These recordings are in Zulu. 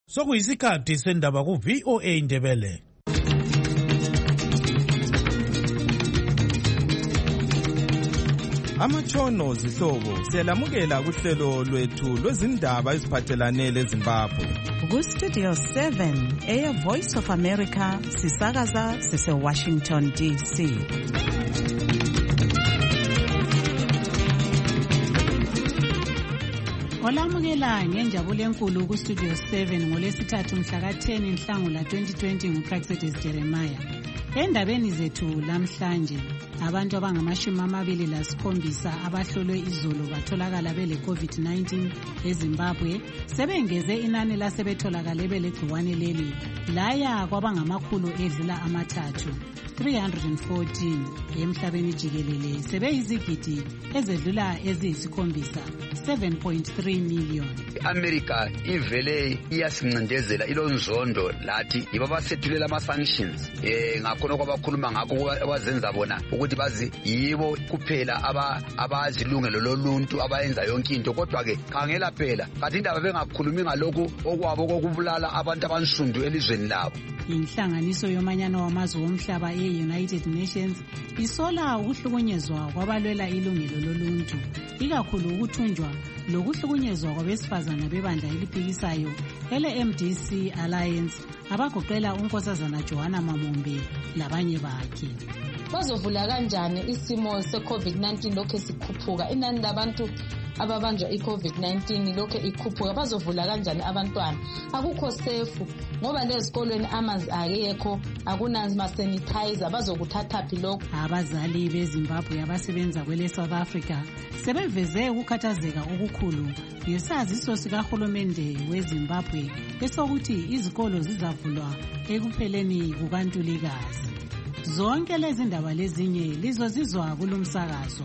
Sokuyisikhathi sendaba ku VOA Indebele. Amatshono zihlobo siyalamukela kuhlelo lwethu lwezindaba eziphathelane leZimbabwe. Ku Studio 7 Air Voice of America sisakaza sise Washington DC. Olamukela ngenjabulo enkulu ku Studio 7 ngolesithathu mhla ka-10 Nhlangula 2020 nguPraxedis Jeremiah. Endabeni zethu lamhlanje, abantu abangama-27 abahlolwe izolo batholakala bele COVID-19 eZimbabwe sebengeze inani lasebetholakale belegciwane leli laya kwabangamakhulu edlula amathathu 314 emhlabeni jikelele sebeyizigidi ezedlula eziyisikhombisa 7.3 million. America ivele iyasincindezela ilonzondo lathi ibabasethulela ama-sanctions ngakhona kwabakhuluma ngakho abazenza bona ukuthi bazi yibo kuphela abazilungelo loluntu abayenza yonke into, kodwa-ke khangela phela kathi indaba bengakhulumi ngalokhu okwabo kokubulala abantu abansundu elizweni labo. Inhlanganiso yomanyano wamazwe omhlaba e-United Nations isola ukuhlukunyezwa kwabalwela ilungelo loluntu, ikakhulu ukuthunjwa lokuhlukunyezwa kwabesifazana bebandla eliphikisayo ele-MDC Alliance abagoqela unkosazana Joanna Mamombe labanye bakhe. Bazovula kanjani isimo se-COVID-19 lokho sikhuphuka? Inani labantu ababanjwa i-COVID-19 lokho ikhuphuka. Bazovula kanjani abantwana? Akukho safe ngoba lezikolweni amanzi akekho, akunama-sanitizer. Bazokuthathaphi lokho? Abazali beZimbabwe abasebenza kwele South Africa sebeveze ukukhathazeka okukhulu ngesaziso sikahulumende weZimbabwe esokuthi izikolo zizavulwa ekupheleni kukaNtulikazi. Zonke lezi ndaba lezinye lizozizwa kulumsakazo.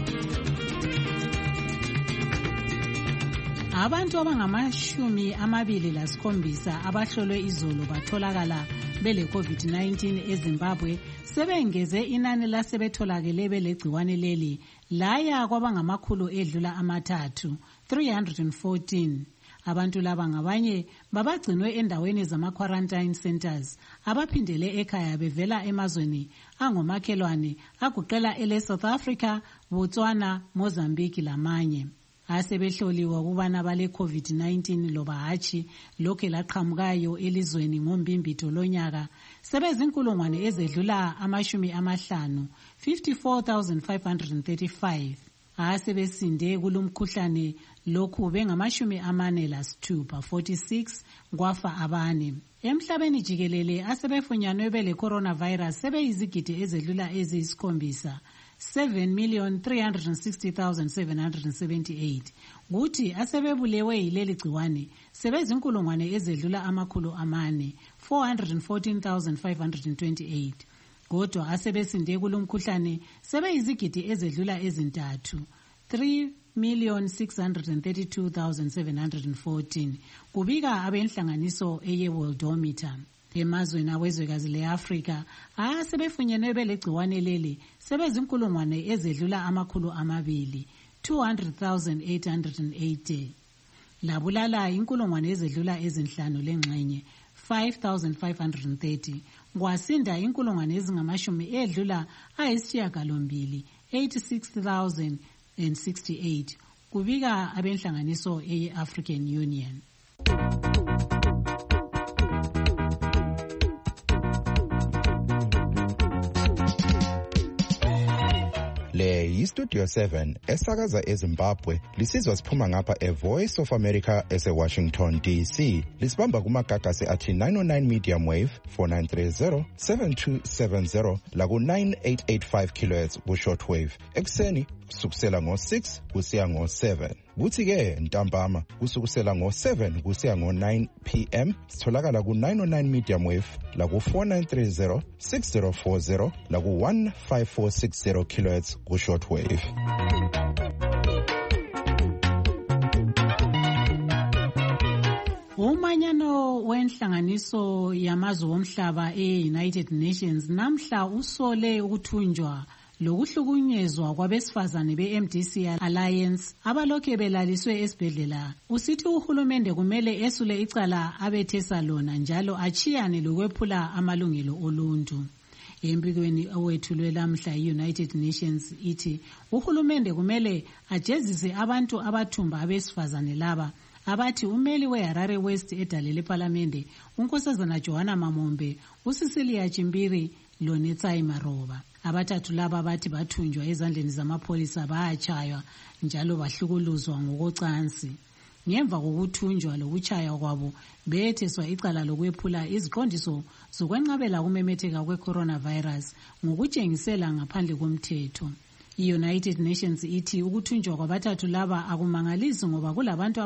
Abantu abangama-27 abahlolwe izolo batholakala bele COVID-19 eZimbabwe sebengeze inani lasebetholakele belegciwane leli laya kwabangamakhulu edlula amathathu 314. Abantu laba ngabanye babagcinwe endaweni zama-quarantine centers abaphindele ekhaya bevela emazweni angomakhelwane agoqela ele South Africa, Botswana, Mozambique lamanye. Asebehloliwe ukubana bale COVID-19 loba hatshi lokhe laqhamukayo elizweni ngombimbitho lonyaka sebezinkulungwane ezedlula 54,535. Asebesinde kulumkhuhlane lokhu bengama-46 46 kwafa abane. Emhlabeni jikelele asebefunyanwe bele coronavirus sebeyizigidi ezedlula eziyisikhombisa 7,360,778. Kuthi asebebulewe yileli gciwane sebezinkulungwane ezedlula 414,528. Kodwa asebesinde kulumkhuhlane sebeyizigidi ezedlula ezintathu 3,632,714 kubika abenhlanganiso eye-Worldometer. Emazweni awezwekazi le-Afrika asebefunyenwe belegciwane leli sebezinkulungwane ezedlula 200,880. Labulala inkulungwane ezedlula ezinhlanu lengxenye 5,530. Kwasinda inkulungwane ezingamashumi edlula ayisishiyagalombili 86,068 kubika abenhlanganiso eye-African Union. Le yiStudio 7 esakaza eZimbabwe lisizwa siphuma ngapha eVoice of America ese-Washington DC. Lisibamba kumagagasi athi 909 medium wave 4930 7270 laku 9885 kHz ku-short wave ekuseni kusukusela ngo-6 kusiya ngo-7. Kuthi-ke ntambama kusukusela ngo-7 kusiya ngo-9 p.m. sitholakala ku-909 medium wave laku-4930 6040 laku-15460 kHz ku-short wave. Umanyano wenhlanganiso yamazwe omhlaba e-United Nations namhla usole ukuthunjwa lokuhlukunyezwa kwabesifazane be-MDC Alliance abalokhe belaliswe esibhedlela. Usithi uhulumende kumele esule icala abethesa lona njalo achiyane lokwephula amalungelo oluntu. Embikweni owethulwe lamhla i-United Nations ithi uhulumende kumele ajezise abantu abathumba abesifazane laba abathi umeli weHarare West edalele ePhalamende unkosazana Johanna Mamombe, uCecilia Chimbiri loNetsai Maroba. Abathathu laba bathi bathunjwa ezandleni zamapholisa bayachaywa njalo bahlukuluzwa ngokocansi. Ngemva kokuthunjwa lokuchaywa kwabo betheswa icala lokwephula iziqondiso zokwenqabela kumemetheka kwe-coronavirus ngokutshengisela ngaphandle komthetho. I-United Nations ithi ukuthunjwa kwabathathu laba akumangalisi ngoba kulabantu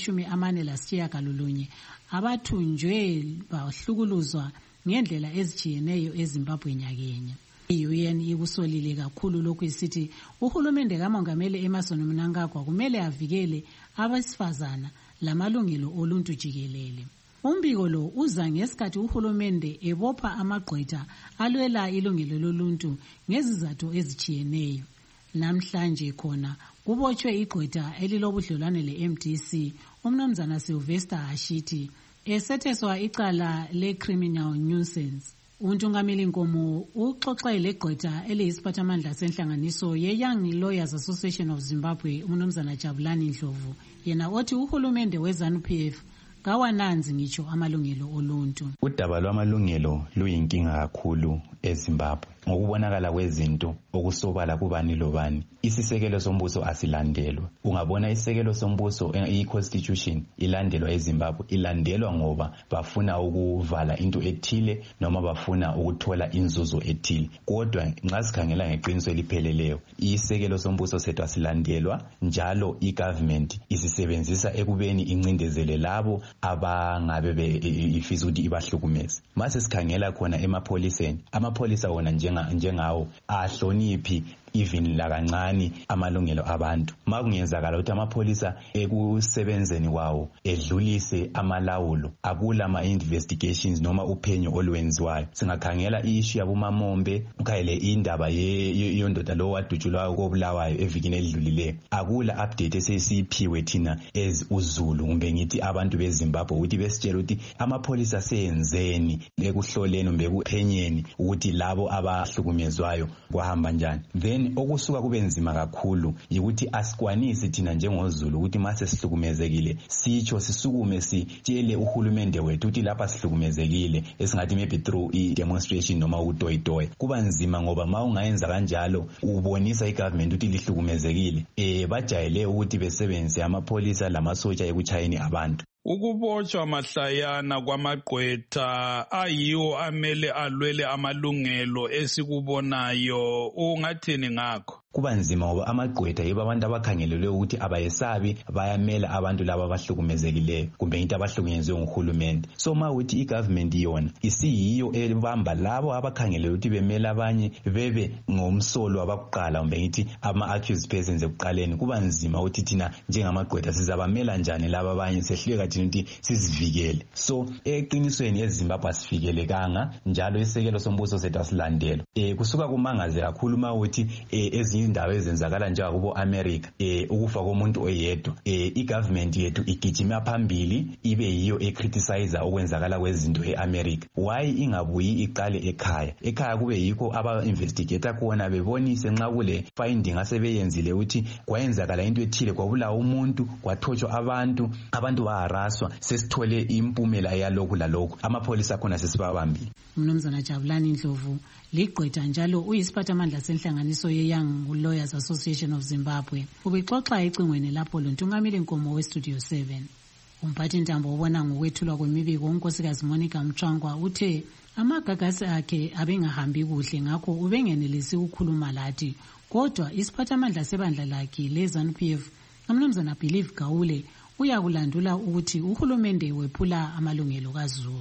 abangama49 abathunjwe bahlukuluzwa ngendlela ezitshiyeneyo eZimbabwe nyakenye. I-UN ikusolile kakhulu lokhu isithi uhulumende kaMongameli Emmerson Mnangagwa kumele avikele abesifazana lamalungelo oluntu jikelele. Umbiko lo uza ngesikhathi uhulumende ebopha amagqwetha alwela ilungelo loluntu ngezizathu ezitshiyeneyo. Namhlanje khona kubotshwe igqwetha elilobudlelwane le-MDC umnumzana Sylvester Hashiti esetheswa icala le-criminal nuisance. Untungameli Nkomo uxoxe legqwetha eliyisiphathamandla senhlanganiso ye-Young Lawyers Association of Zimbabwe umnumzana Jabulani Ndlovu yena othi uhulumende we-ZANU-PF kawananzi ngitsho amalungelo oluntu. Udaba lwamalungelo luyinkinga kakhulu eZimbabwe. Ngokubonakala kwezinto okusobala kubani lobani, isisekelo sombuso asilandelwa. Ungabona isisekelo sombuso i-constitution ilandelwa eZimbabwe, ilandelwa ngoba bafuna ukuvala into ethile noma bafuna ukuthola inzuzo ethile. Kodwa nxa sikhangela ngeqiniso elipheleleyo, isisekelo sombuso sethu asilandelwa njalo i-government isisebenzisa ekubeni incindezele labo abangabe ifisa ukuthi ibahlukumeze. Mase sikhangela khona emapholiseni, amapholisa wona njengawo ahloniphi even lakancane amalungelo abantu. Makungenzakala ukuthi amapholisa ekusebenzeni kwawo edlulise amalawulo, akula ama-investigations noma uphenyo olwenziwayo. Singakhangela i-issue yabomamombe, ukhayele indaba yondoda lo wadutshulwayo kobulawayo evikini elidlulileyo. Akula update esesiphiwe thina as uZulu kumbe ngithi abantu beZimbabwe ukuthi besitshela ukuthi amapholisa seyenzeni ekuhloleni kumbe ekuphenyeni ukuthi labo abahlukumezwayo kwahamba njani. Then okusuka kube nzima kakhulu yikuthi asikwanisi thina njengoZulu ukuthi mase sihlukumezekile sitsho sisukume sitshele uhulumende wethu ukuthi lapha sihlukumezekile, esingathi maybe through i-demonstration noma utoyitoy. Kuba nzima ngoba ma ungayenza kanjalo ubonisa i-government ukuthi lihlukumezekile. Bajayele ukuthi besebenzise amapholisa lamasotsha ekuchayeni abantu. Ukubotshwa mahlayana kwamagqwetha ayiwo amele alwele amalungelo esikubonayo, ungathini ngakho? Kuba nzima ngoba amagqwetha yibo abantu abakhangelelwe ukuthi abayesabi bayamela abantu laba abahlukumezekileyo kumbe into abahlukunyezwe nguhulumende. So ma uthi i-government yona isiyiyo ebamba labo abakhangelelwe ukuthi bemela abanye bebe ngomsolo abakuqala kumbe ngithi ama-accused persons ekuqaleni, kuba nzima ukuthi thina njengamagqwetha sizabamela njani laba abanye sehluleka thina ukuthi sizivikele. So eqinisweni eZimbabwe asivikelekanga njalo isekelo sombuso sethu asilandelwa. Kusuka kumangaze kakhulu ma uthi ezinye indaba ezenzakala njengakubo America ukufa komuntu oyedwa, i-government yethu igijima phambili ibe yiyo ecriticize okwenzakala kwezinto eAmerica. Why ingabuyi iqale ekhaya kube yikho aba-investigator khona bebonise nxa kule finding asebeyenzile ukuthi kwayenzakala into ethile, kwabulawa umuntu, kwathoshwa abantu baharaswa, sesithole impumela yalokhu lalokhu, amapholisa khona sesibabambile. Mnumzana Jabulani Ndlovu ligqwetha njalo uyisiphathamandla senhlanganiso ye-Young Lawyers Association of Zimbabwe. Ubexoxa ecingweni lapho lontungameli Nkomo we-Studio 7. Umphathi ntambo ubona ngokwethulwa kwemibiko unkosikazi Monica Mchangwa uthe amagagasi akhe abengahambi kuhle ngakho ubengenelisi ukukhuluma lathi, kodwa isiphathamandla sebandla lakhe le-ZANU-PF amnumzana Believe Gawule uyakulandula ukuthi uhulumende wephula amalungelo kaZulu.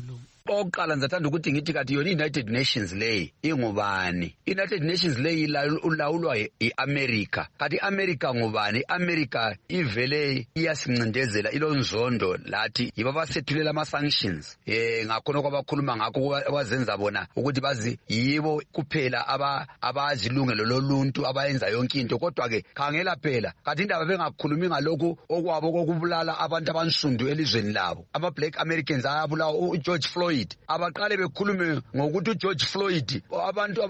Oqala ngizathanda ukuthi ngithi kathi yona i-United Nations leyi ingubani? I-United Nations leyi ulawulwa i-America. Kathi i-America ngubani? I-America ivele iyasincindezela ilonzondo lathi yibo abasethulela ama-sanctions. Ngakhona kwabakhuluma ngakho abazenza bona ukuthi bazi yibo kuphela abazi ilungelo loluntu abayenza yonke into. Kodwa-ke khangela phela kathi indaba bengakhulumi ngalokhu okwabo kokubulala abantu abansundu elizweni labo. Ama-Black Americans ayabulawa uGeorge Floyd. Abaqale bekhulume ngokuthi uGeorge Floyd abantu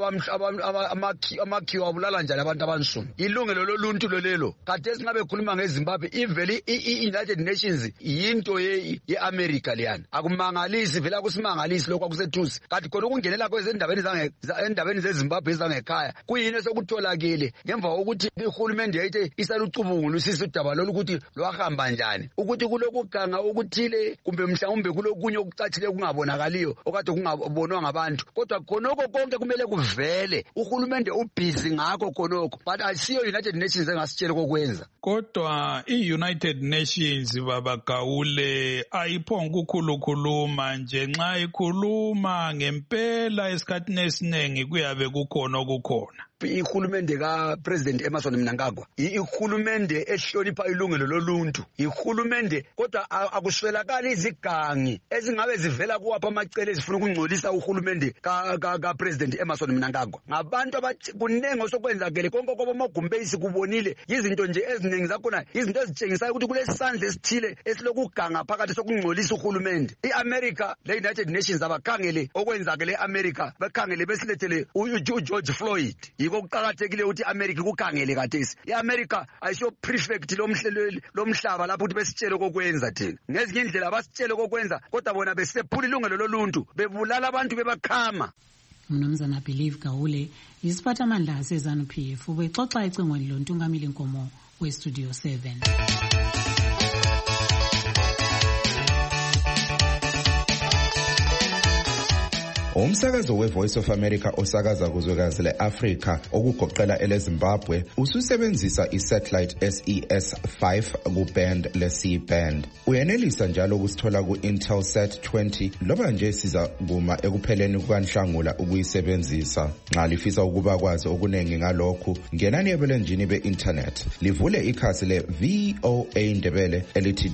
amakhiwa abulala njani abantu abansundu. Ilungelo loluntu lolelo. Kathi esingabe khuluma ngeZimbabwe ivele i-United Nations yinto ye-America leyana. Akumangalisi vele akusimangalisi lokho akusethusi. Kathi khona ukungenela endabeni zeZimbabwe ezangekhaya kuyini esekutholakele ngemva kokuthi ihulumende yayithe isalucubungulisisa udaba lolu ukuthi lwahamba njani. Ukuthi kulokuganga okuthile kumbe mhlawumbe kulokunye okucacile kungabonakaliyo okade kungabonwa ngabantu. Kodwa khonoko konke kumele kuvele. Uhulumende ubhizi ngakho khonoko. But asiyo United Nations engasitshela kokwenza. Kodwa i-United Nations baba Gawule ayiphonga ukukhuluma nje nxa ikhuluma ngempela esikhathini esiningi kuyabe kukhona okukhona. Ihulumende ka-President Emmerson Mnangagwa ihulumende ehlonipha ilungelo loluntu. Ihulumende kodwa akuswelakali izigangi ezingabe zivela kuwapha amacele ezifuna ukungcolisa uhulumende ka-President Emmerson Mnangagwa. Ngabantu kunengi osokwenzakele konke kwabamagumbe sikubonile izinto nje eziningi zakhona izinto ezitshengisayo ukuthi kulesandla esithile esilokuganga phakathi sokungcolisa uhulumende. I-America le-United Nations abakhangele okwenzakele e-America bakhangele besilethele uGeorge Floyd. Kuqakathekile ukuthi iAmerica kukhangele kathesi. iAmerica ayisho prefect lomhlaba lapho ukuthi besitshele kokwenza thina. Ngezinye indlela basitshele kokwenza kodwa bona besephula ilungelo loluntu bebulala abantu bebakhama. Mnumzana Believe Gawule isiphathamandla seZANU-PF ubexoxa ecingweni loNtungamili Nkomo weStudio 7. Umsakazo weVoice of America osakaza kuzwekazi le-Afrika okugoqela eleZimbabwe ususebenzisa isatellite SES-5 kuband le-C-band. Uyenelisa njalo ukusithola ku-Intelsat 20 loba nje siza kuma ekupheleni kukaNhlangula ukuyisebenzisa. Nxa lifisa ukuba kwazi okunengi ngalokhu, ngenani ebulenjini be-internet. Livule ikhasi le-VOA Ndebele elithi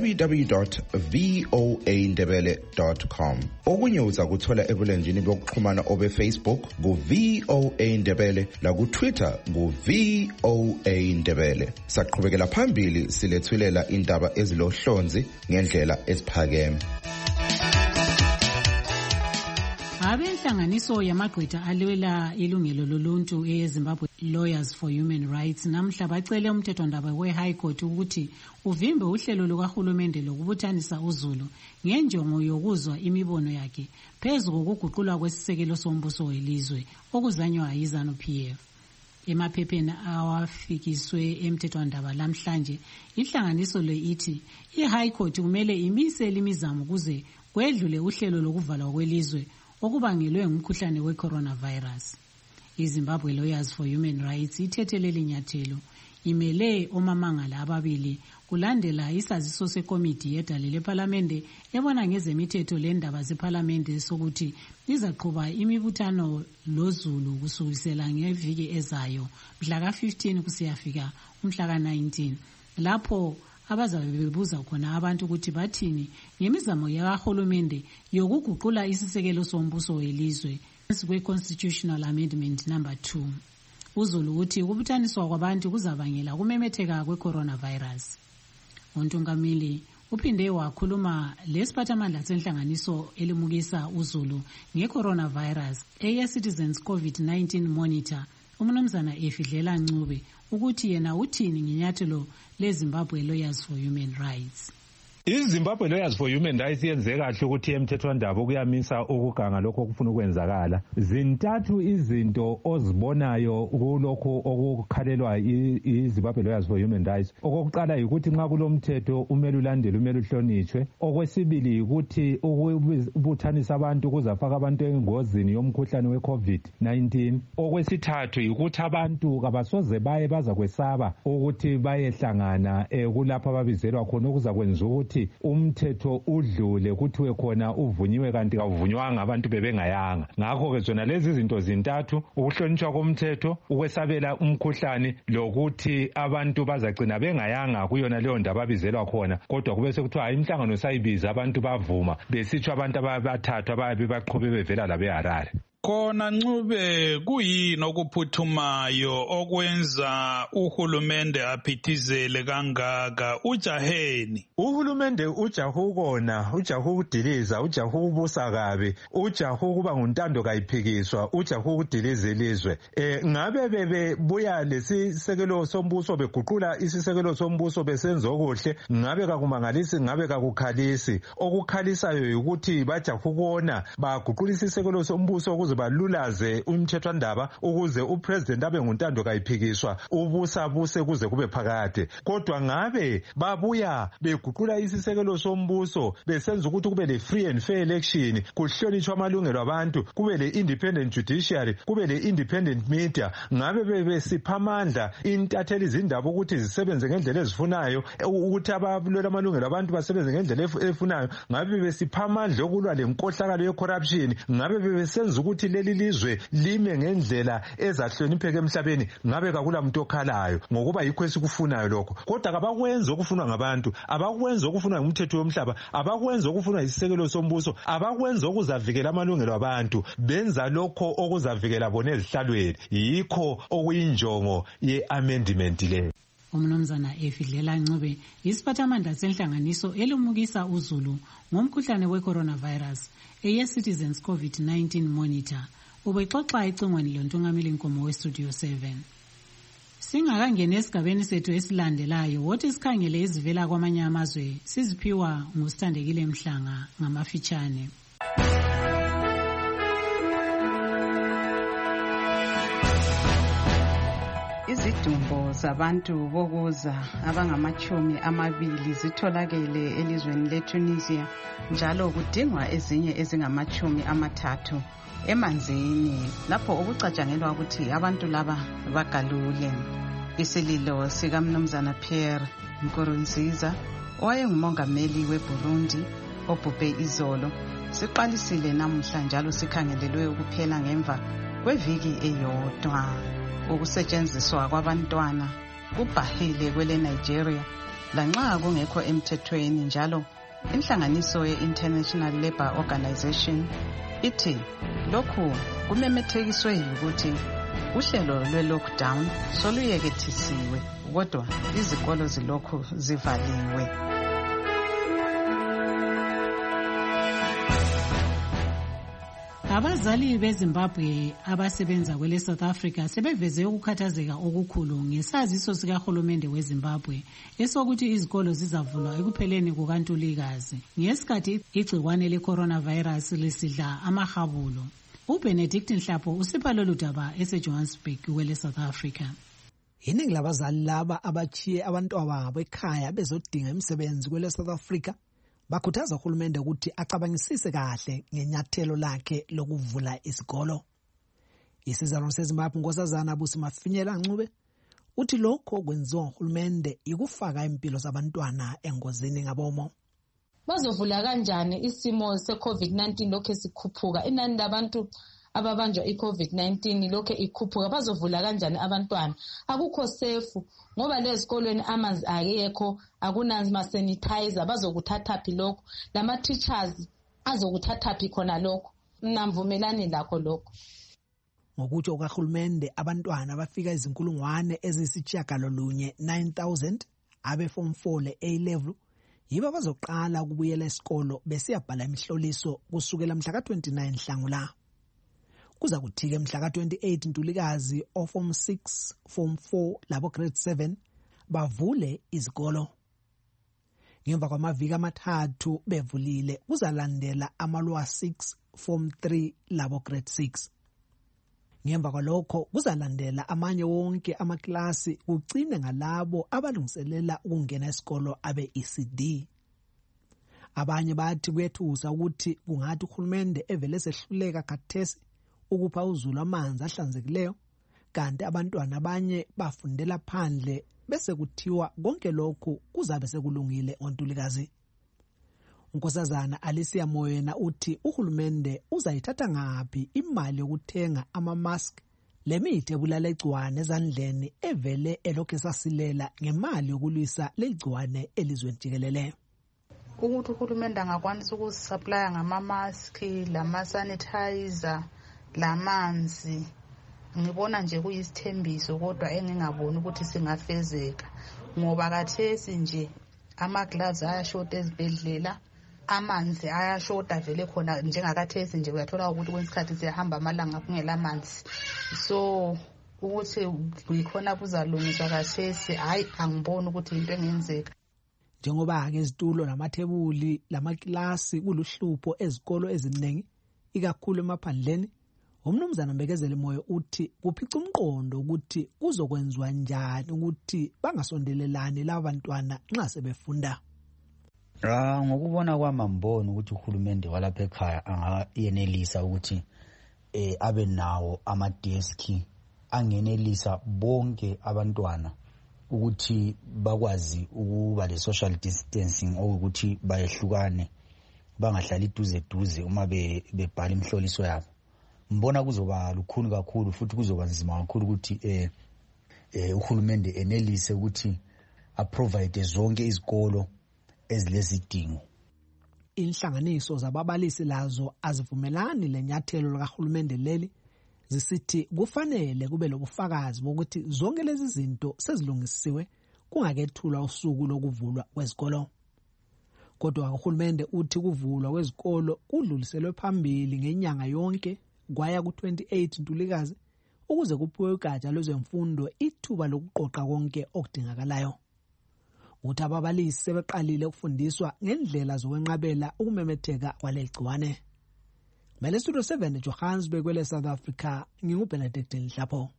www.voandebele.com. Okunye uza kuthola ebulenjini bokuxhumana obe-Facebook ku-VOA Ndebele laku-Twitter ku-VOA Ndebele. Saqhubekela phambili silethulela indaba ezilohlonzi ngendlela esiphakeme. Abenhlanganiso yamagqwetha alwela ilungelo loluntu eZimbabwe Lawyers for Human Rights namhla bacele umthethwandaba we-High Court ukuthi uvimbe uhlelo lukahulumende lokubuthanisa uZulu ngenjongo yokuzwa imibono yakhe phezu kokuguqulwa kwesisekelo sombuso welizwe okuzanywa yiZANU-PF. Emaphepheni awafikiswe emthethwandaba lamhlanje inhlanganiso le ithi i-High Court kumele imise imizamo kuze kwedlule uhlelo lokuvalwa kwelizwe okubangelwe ngumkhuhlane we-coronavirus. iZimbabwe Lawyers for Human Rights ithethe leli nyathelo imele omamangala ababili kulandela isaziso sekomiti yedale lePhalamende ebona ngezemithetho lendaba zePhalamende sokuthi izaqhuba imibuthano loZulu kusukisela ngeviki ezayo mhla ka-15 kusiyafika umhla ka-19 lapho abazabe bebuza khona abantu ukuthi bathini ngemizamo yakahulumende yokuguqula isisekelo sombuso welizwe kwe-Constitutional Amendment number 2. uZulu uthi ukubuthaniswa kwabantu kuzabangela kumemetheka kwe-coronavirus. uNtungamili uphinde wakhuluma lesiphathamandla senhlanganiso elimukisa uZulu nge-coronavirus eye-Citizens COVID-19 Monitor umnumzana Efidlela Ncube ukuthi yena uthini ngenyathelo leZimbabwe Lawyers for Human Rights. iZimbabwe Lawyers for Human Rights yenze kahle ukuthi emthethwandaba ukuyamisa ukuganga lokho okufuna ukwenzakala. Zintathu izinto ozibonayo kulokho okukhalelwa iZimbabwe Lawyers for Human Rights. Okokuqala ukuthi nxa kulomthetho umele ulandele umele uhlonishwe. Okwesibili ukuthi ukubuthanisa abantu kuzafaka abantu engozini yomkhuhlane we-COVID-19. Okwesithathu ukuthi abantu kabasoze baye baza kwesaba ukuthi bayehlangana kulapha ababizelwa khona okuzakwenza ukuthi ukuthi umthetho udlule kuthiwe khona uvunyiwe kanti kawuvunywanga abantu bebengayanga. Ngakho-ke zona lezi zinto zintathu, ukuhlonitshwa komthetho, ukwesabela umkhuhlane, lokuthi abantu bazagcina bengayanga kuyona leyo ndaba abizelwa khona, kodwa kube sekuthiwa imihlangano sayibiza abantu bavuma besitsho abantu abathathu ababe baqhube bevela labeHarare. Khona Ncube, kuyini okuphuthumayo okwenza uhulumende aphithizele kangaka? Ujaheni uhulumende ujahu kona, ujahu ukudiliza, ujahu ukubusa kabi, ujahu ukuba nguntando kayiphikiswa, ujahu ukudiliza ilizwe. Ngabe bebebuya lesisekelo sombuso beguqula isisekelo sombuso besenza okuhle, ngabe kakumangalisi, ngabe kakukhalisi. Okukhalisayo ukuthi bajahu kona baguqula isisekelo sombuso ukuze balulaze umthethwandaba, ukuze upresident abe nguntando kayiphikiswa, ubusa buse kuze kube phakade. Kodwa ngabe babuya beguqula isisekelo sombuso besenza ukuthi kube le free and fair election, kuhlonitshwa amalungelo abantu, kube le independent judiciary, kube le independent media, ngabe besipha amandla intatheli izindaba ukuthi zisebenze ngendlela ezifunayo, ukuthi abalwela amalungelo abantu basebenze ngendlela efunayo, ngabe besipha amandla okulwa lenkohlakalo ye-corruption, ngabe besenza ukuthi leli lizwe lime ngendlela ezahlonipheka emhlabeni, ngabe kakula muntu okhalayo ngokuba yikho esikufunayo lokho. Kodwa kabakwenza okufunwa ngabantu, abakwenza okufunwa ngumthetho womhlaba, abakwenza okufunwa isisekelo sombuso, abakwenza okuzavikela amalungelo abantu, benza lokho okuzavikela bona ezihlalweni. Yikho okuyinjongo ye-amendment le. Umnumzana Efidlela Ncube yisiphathamandla senhlanganiso elimukisa uzulu ngomkhuhlane we-coronavirus eye-Citizens COVID-19 Monitor ubexoxa ecingweni lontungameli Nkomo we-Studio 7. Singakangena esigabeni sethu esilandelayo, wothi sikhangele izivela kwamanye amazwe siziphiwa ngusithandekile Mhlanga ngamafitshane. Izidumbu zabantu bokuza abangama-20 zitholakele elizweni leTunisia, njalo kudingwa ezinye ezingama-30 emanzini lapho okucatshangelwa ukuthi abantu laba bagalule. Isililo sikaMnumzana Pierre Nkurunziza, owayengumongameli weBurundi obhubhe izolo, siqalisile namuhla njalo sikhangelelwe ukuphela ngemva kweviki eyodwa. Ukusetshenziswa kwabantwana kubhahile kwele Nigeria lanxa kungekho emthethweni, njalo inhlanganiso ye-International Labour Organization ithi lokhu kumemethekiswe ukuthi uhlelo lwe-lockdown soluyekethisiwe, kodwa izikolo zilokhu zivaliwe. Abazali beZimbabwe abasebenza kwele South Africa sebeveze ukukhathazeka okukhulu ngesaziso sikahulumende weZimbabwe esokuthi izikolo zizavulwa ekupheleni kukaNtulikazi ngesikhathi igcikwane le-coronavirus lisidla amahabulo. uBenedict Nhlapo usipha lolu daba eseJohannesburg kwele South Africa. Iningi labazali laba abachiye abantwababo ekhaya bezodinga imisebenzi kwele South Africa bakhuthaza uhulumende ukuthi acabangisise kahle ngenyathelo lakhe lokuvula isikolo. Isizalwane seZimbabwe Nkosazana Busimafinyela Ncube uthi lokho kwenziwa uhulumende ikufaka impilo zabantwana engozini ngabomo. Bazovula kanjani isimo se-COVID-19 lokho sikhuphuka? Inani labantu ababanjwa i-COVID-19 lokho ikhuphuka, bazovula kanjani abantwana? Akukho safe ngoba lezikolweni amanzi ayekho, akunama sanitizer, bazokuthatha phi lokho? Lama teachers azokuthatha phi khona lokho? Namvumelani lakho lokho. Ngokuthi okahulumende abantwana bafika izinkulungwane ezisitshiyagalolunye 9,000 abe form 4 le A level yibo bazoqala ukubuyela esikolo besiyabhala imihloliso kusukela mhla ka-29 Nhlangula. Kuza kuthi-ke mhla ka-28 Ntulikazi form 6 form 4 labo grade 7 bavule izikolo. Ngemva kwamaviki amathathu bevulile kuzalandela amalwa 6 form 3 labo grade 6. Ngemva kwalokho kuzalandela amanye wonke amaklasi kugcine ngalabo abalungiselela ukungena esikolo abe ECD. Abanye bathi kuyethusa ukuthi kungathi uhulumende evele sehluleka khathesi ukupha uzulu amanzi ahlanzekileyo, kanti abantwana abanye bafundela phandle bese kuthiwa konke lokhu kuzabe sekulungile ngoNtulikazi. uNkosazana Alicia Moyena uthi uhulumende uzayithatha ngaphi imali yokuthenga ama-mask lemithi ebulala igciwane ezandleni evele elokhu esasilela ngemali yokulwisa legciwane elizweni jikelele. Ukuthi uhulumende angakwanisa ukusuplya ngama-mask, lama-sanitizer, lamanzi, ngibona nje kuyisithembiso kodwa engingaboni ukuthi singafezeka ngoba kathesi nje ama-gloves ayashota ezibhedlela, amanzi ayashota vele khona njengakathesi nje uyathola ukuthi kwesikhathi siyahamba amalanga kungela manzi. So ukuthi yikhona kuzalungiswa kathesi, hayi angiboni ukuthi into engenzeka. Njengoba-ke izitulo namathebuli lamakilasi kuluhlupho ezikolo eziningi ikakhulu emaphandleni, uMnumzana Mbekezeli Moyo uthi kuphica umqondo ukuthi kuzokwenziwa njani ukuthi bangasondelelani laba bantwana nxa sebefunda. Ngokubona kwami amboni ukuthi uhulumende walapha ekhaya angayenelisa ukuthi abe nawo amadeski angenelisa bonke abantwana ukuthi bakwazi ukuba le social distancing ukuthi bayehlukane bangahlali duze uma bebhala imhloliso yabo. Mbona kuzoba lukhuni kakhulu futhi kuzoba nzima kakhulu ukuthi uhulumende enelise ukuthi aprovide zonke izikolo ezilezidingo. Inhlanganiso zababalisi lazo azivumelani lenyathelo likahulumende leli, zisithi kufanele kube lobufakazi bokuthi zonke lezi zinto sezilungisiwe kungakethulwa usuku lokuvulwa kwezikolo. Kodwa uhulumende uthi kuvulwa kwezikolo kudluliselwe phambili ngenyanga yonke kwaya ku-28 Ntulikazi ukuze kuphiwe igatsha lwezemfundo ithuba lokuqoqa konke okudingakalayo. Uthi ababalisi sebeqalile ukufundiswa ngendlela zokwenqabela ukumemetheka kwalegciwane. Mele Studio 7 Johannesburg kwele South Africa, nginguBenedict Nhlapho.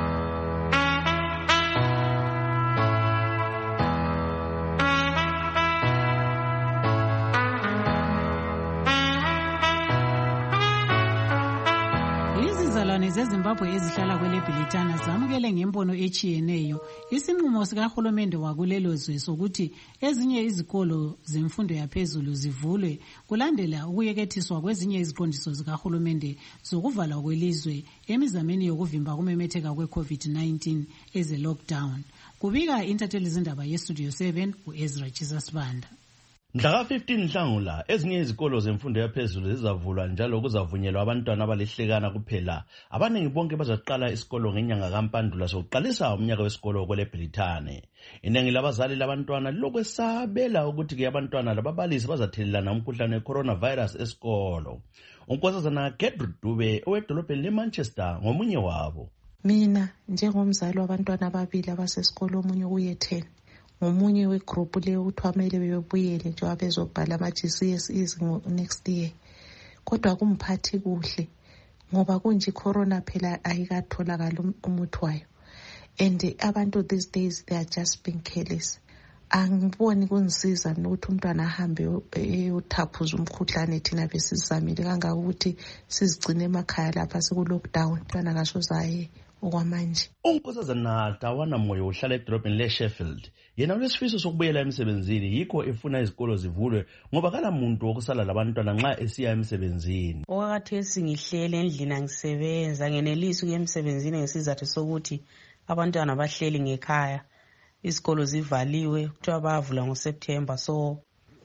Izizalwane zeZimbabwe ezihlala kwele Bhilitana zamukele ngembono echiyeneyo isinqumo sikahulumende wakulelo zwe sokuthi ezinye izikolo zemfundo yaphezulu zivulwe kulandela ukuyekethiswa kwezinye iziqondiso zikahulumende zokuvalwa kwelizwe emizameni yokuvimba kumemetheka kwe-COVID-19 eze lockdown. Kubika intatheli zindaba yeStudio 7 uEzra Chisasibanda. Mhla ka-15 Nhlangula ezinye izikolo zemfundo yaphezulu zizavulwa njalo kuzavunyelwa abantwana abalihlekana kuphela. Abaningi bonke bazaqala isikolo ngenyanga kaMpandula sokuqalisa umnyaka wesikolo kwele Bhilitane. Inengi labazali labantwana lilokwesabela ukuthi abantwana lababalisi bazathelelana umkhuhlane we-coronavirus esikolo. Unkosazana Gertrude Dube owedolobheni leManchester ngomunye wabo. Mina njengomzali wabantwana ababili abasesikolo omunye kuye-10. Ngomunye wegroup leyo kuthiwa kumele bebuyele njengoba bezobhala ama-GCSEs next year. Kodwa kumphathi kuhle ngoba kunje corona phela ayikatholakala umuthi wayo. And abantu these days they are just being careless. Angiboni kunisiza ukuthi umntwana ahambe uthaphuza umkhuhlane thina besizamile kangaka ukuthi sizigcine emakhaya lapha seku-lockdown. Umntwana kasozaye okwamanje. Unkosazana Tawana Moyo uhlala edolobheni leSheffield yena unesifiso sokubuyela emsebenzini, yikho efuna izikolo zivulwe ngoba kala muntu wokusala labantwana nxa esiya emsebenzini. Okwathi ngihlele endlini angisebenza ngenelisi ukuya emsebenzini ngesizathu sokuthi abantwana bahleli ngekhaya, izikolo zivaliwe kuthiwa bayavula ngoSeptember, so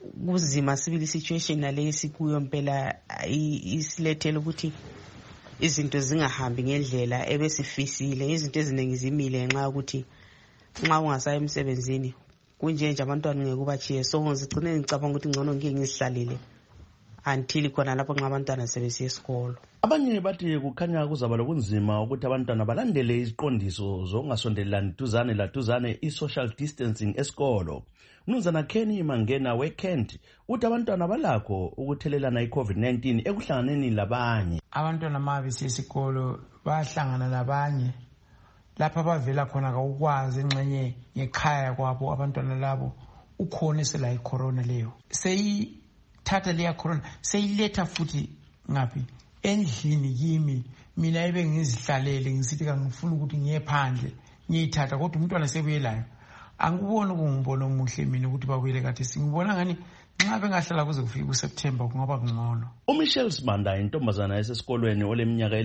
kuzima sibili situation naleyo sikuyo mpela isilethele ukuthi izinto zingahambi ngendlela ebesifisile. Izinto eziningi zimile nxa ukuthi nxa ungasaya emsebenzini kunjenje abantwana ngeke ubachiye, so ngizigcine ngicabanga ukuthi ngcono ngike ngizihlalele until khona lapho nxa abantwana sebesiya esikolo. Abanye bathi kukhanya kuzaba lobunzima ukuthi abantwana balandele iziqondiso zokungasondelelani duzane laduzane i-social distancing esikolo. Mnumzana Kenny Mangena weKent uthi abantwana balakho ukuthelelana i-COVID-19 ekuhlanganeni labanye. Abantwana mabesiya esikolo bahlangana labanye lapha bavela khona ukwazi engxenye ngekhaya kwabo abantwana labo ukhona esela icorona leyo seyithatha leya corona seyiletha futhi ngaphi endlini kimi. Mina ebe ngizihlalele ngisithi kangifuna ukuthi ngiye phandle ngiyithatha, kodwa umntwana sebuyelayo. Angiboni kungumbono omuhle mina ukuthi babuyele kathi. Singibona ngani nxa bengahlala kuze kufike kuSeptember kungaba kungcono. uMichelle Sibanda intombazana esesikolweni oleminyaka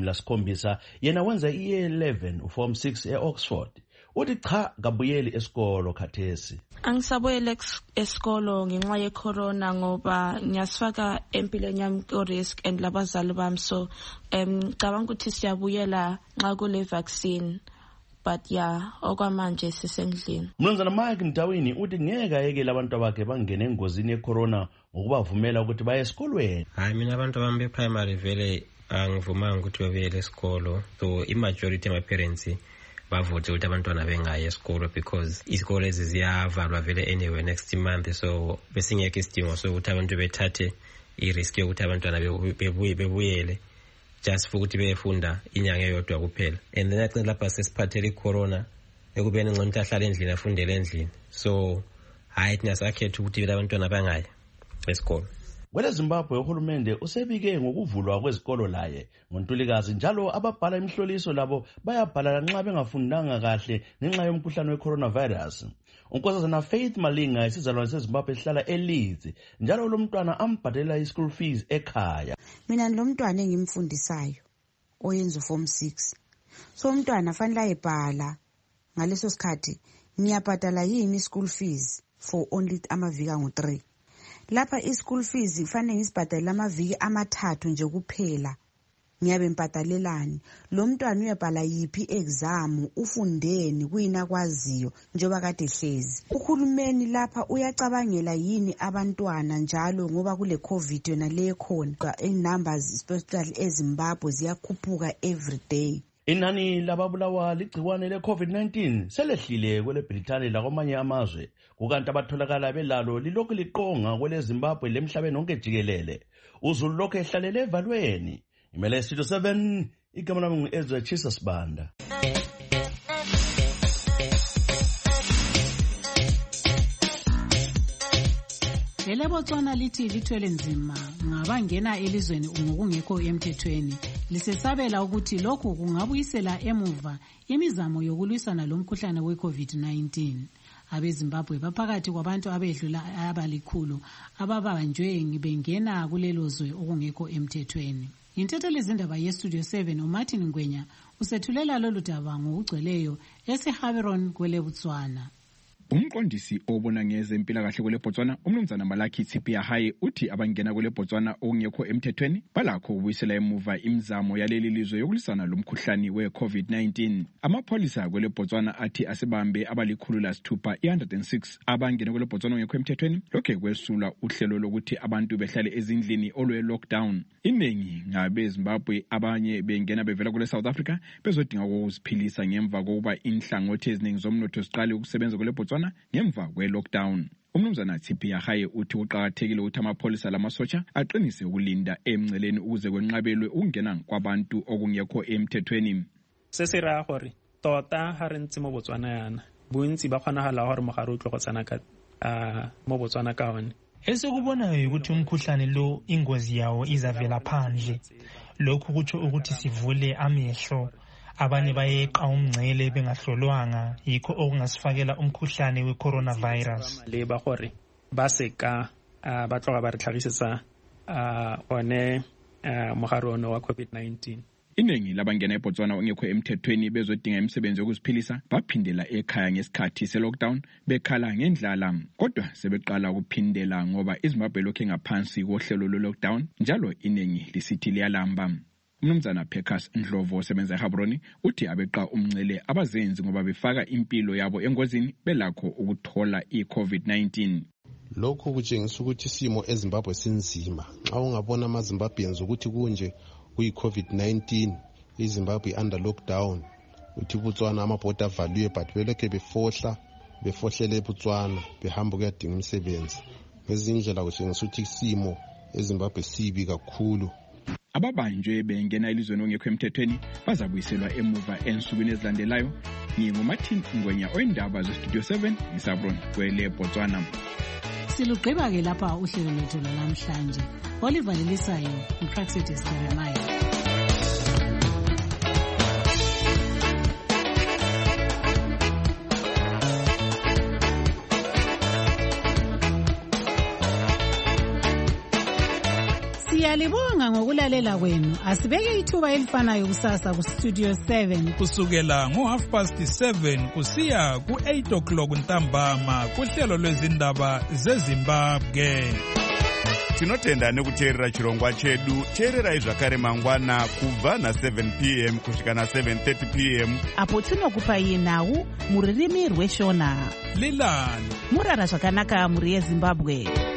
17 yena wenza i-11 uform 6 eOxford. Uthi cha kabuyeli esikolo khathesi. Angisabuyele esikolo ngenxa yecorona ngoba ngiyasifaka empilweni yami ku-risk and labazali bami, so cabanga ukuthi siyabuyela nxa kule vaccine, but yeah, okwamanje sisendlini. Mnumzana Mike Mtawini uthi ngeke ayekele abantu bakhe bangene engozini yecorona ngokubavumela ukuthi baye esikolweni. Hayi, mina abantu bami be-primary vele angivumanga ukuthi babuyele esikolo, so i-majority of my parents bavote ukuthi abantwana bengayi esikolo because isikolo lezi ziyavalwa vele anyway next month, so besingekho isidingo sokuthi abantu bethathe i-risk yokuthi abantwana bebuyele just for ukuthi befunda inyanga eyodwa kuphela. And then acinga lapha sesiphathele i-corona ekubeni ngcono ukuthi ahlale endlini afundele endlini, so hayi thina sakhetha ukuthi abantwana bangayi esikolo. Kwele Zimbabwe uhulumende usebike ngokuvulwa kwezikolo laye ngoNtulikazi, njalo ababhala imihloliso labo bayabhala nxa bengafundanga kahle ngenxa yomkhuhlane we-coronavirus. Unkosazana Faith Malinga isizalwane seZimbabwe esihlala eLeeds, njalo lo mntwana ambhadalela i-school fees ekhaya. Mina lo mntwana engimfundisayo oyenza form 6, so umntwana fanele ayebhala ngaleso sikhathi ngiyabhadala yini school fees for only amaviki angu-3. Lapha i-school fees kufanele ngisibhadale amaviki amathathu nje kuphela, ngiyabe mbhadalelani. Lo mntwana uyabhala yiphi exam, ufundeni, kuyini akwaziyo njengoba kade hlezi. Uhulumeni lapha uyacabangela yini abantwana njalo ngoba kule COVID yona le khona, numbers especially eZimbabwe ziyakhuphuka every day. Inani lababulawa ligciwane le-COVID-19 selehlile kwele Britani lakwamanye amazwe, kukanti abatholakala belalo lilokhu liqonga kwele Zimbabwe lemhlabeni wonke jikelele. Uzulu lokhu ehlalele evalweni. Imele Studio 7, igama lami ngu-Ezra Chisa Sibanda. LeBotswana lithi lithwele nzima ngabangena elizweni ngokungekho emthethweni, lisesabela ukuthi lokhu kungabuyisela emuva imizamo yokulwisana lomkhuhlane we-COVID-19. AbeZimbabwe baphakathi kwabantu abedlula abalikhulu ababanjwe bengena kulelo zwe okungekho emthethweni. Intetheli zindaba yeStudio 7 uMartin Ngwenya usethulela lolu daba ngokugcweleyo eseHaberon kweleBotswana. Umqondisi obona ngezempilakahle kweleBotswana umnumzana Malaki Tsipiahaye uthi abangena kweleBotswana okungekho emthethweni balakho ukubuyisela emuva imizamo yaleli lizwe yokulisana lomkhuhlane we-COVID-19. Amapholisa kweleBotswana athi asebambe abalikhulu lasithupha 106 abangena kweleBotswana okungekho emthethweni, lokho kwesula uhlelo lokuthi abantu behlale ezindlini olwe-lockdown. Iningi ngabeZimbabwe abanye bengena bevela kule South Africa bezodinga ukuziphilisa ngemva kokuba inhlangothi eziningi zomnotho ziqale ukusebenza kweleBotswana ngemva kwe-lockdown. Umnumzana Tsipiahaye uthi uqakathekile ukuthi amapholisa lamasotsha aqinise ukulinda emngceleni ukuze kwenqabelwe ukungena kwabantu okungekho emthethweni. Se se raya gore tota ha re ntse mo Botswana yana bontsi ba kgonagala gore mogare o tlo go tsena ka mo Botswana ka one. Esikubonayo ukuthi umkhuhlane lo ingozi yawo izavela phandle. Lokhu kutsho ukuthi sivule amehlo. Abanye bayeqa umngcele bengahlolwanga, yikho okungasifakela umkhuhlane we-coronavirus. Le ba gore ba seka ba tloga ba re tlhagisetsa one mogare ono wa COVID-19. Iningi labangena eBotswana ongekho emthethweni bezodinga imisebenzi yokuziphilisa baphindela ekhaya ngesikhathi se-lockdown bekhala ngendlala, kodwa sebeqala ukuphindela ngoba iZimbabwe lokhu ngaphansi kohlelo lo-lockdown njalo iningi lisithi liyalamba. Umnumzana Pecas Ndlovu osebenza eHabroni uthi abeqa umngcele abazenzi ngoba befaka impilo yabo engozini belakho ukuthola i-COVID-19. Lokhu kutshengisa ukuthi isimo eZimbabwe sinzima. Xa ungabona amaZimbabweans ukuthi kunje kuyi-COVID-19, iZimbabwe under lockdown, uthi Botswana amabhoda avaliwe but belokhe befohlele eBotswana behamba kuyadinga imisebenzi. Ngezindlela kutshengisa ukuthi isimo eZimbabwe sibi kakhulu. Ababanjwe bengena elizweni ongekho emthethweni bazabuyiselwa emuva ensukwini ezilandelayo. NginguMartin Ngwenya oyindaba zeStudio 7 eHabroni kweleBotswana. Silugqiba-ke lapha uhlelo lwethu lwanamhlanje. Oliver Lilisayo, uPraxedis Jeremiah. Siyalibonga ngokulalela kwenu. Asibeke ithuba elifanayo kusasa ku Studio 7 kusukela ngo7:30 kusiya ku8 ntambama kuhlelo lwezindaba zeZimbabwe. Tinotenda nekuteerera chirongwa chedu. Teererai zvakare mangwana kubva na7 p.m. kusvika na7:30 p.m. apo tinokupai nhau muririmi rweshona. Lilani murara zvakanaka muri yeZimbabwe.